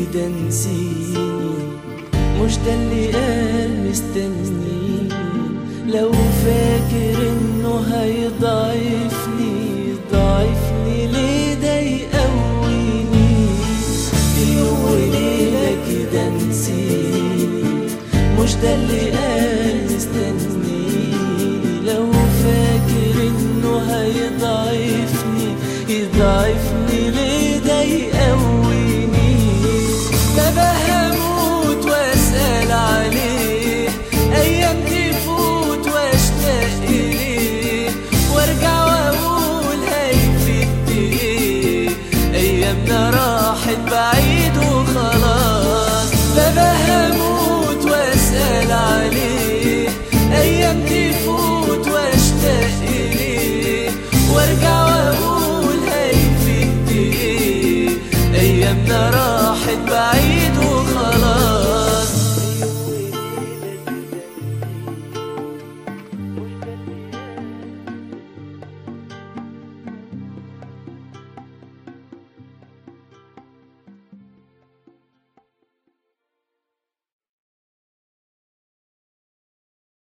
كده نسيني، مش ده اللي قال مستنيني. لو فاكر انه هيضعفني ضعفني ليه ده يقويني. يوم وليلة كده نسيني، مش ده اللي قال مستنيني. لو فاكر انه هيضعفني يضعفني ليه ده يقويني. بابا هموت واسأل عليه، ايام تفوت واشتاق اليه، وارجع واقول هيفيد ايه، ايامنا راحت بعيد وخلاص. بابا هموت